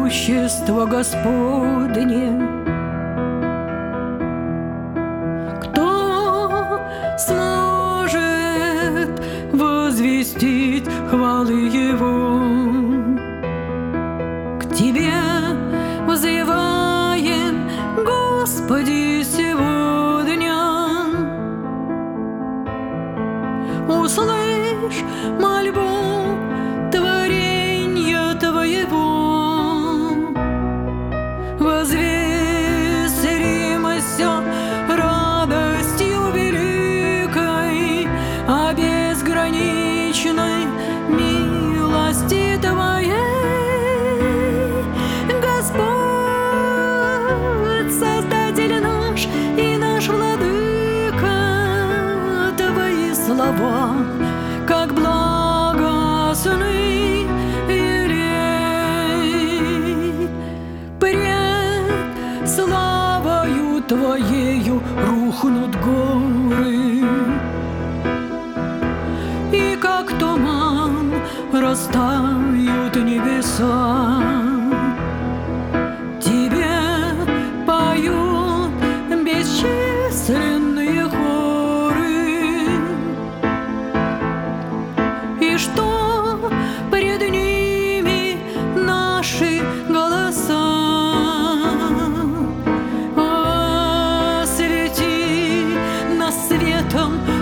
могущество Господне. Кто сможет возвестить хвалы Его? К Тебе взываем, Господи, сегодня. Услышь мольбу творенья Твоего, возвеселимся радостью великой о безграничной милости Твоей. Господь, Создатель наш и наш Владыка, Твои слова, как благостный елей, пред славою Твоею рухнут горы, и как туман растают небеса. Тебе поют бесчисленные хоры, и что пред ними наши голоса? Освети нас светом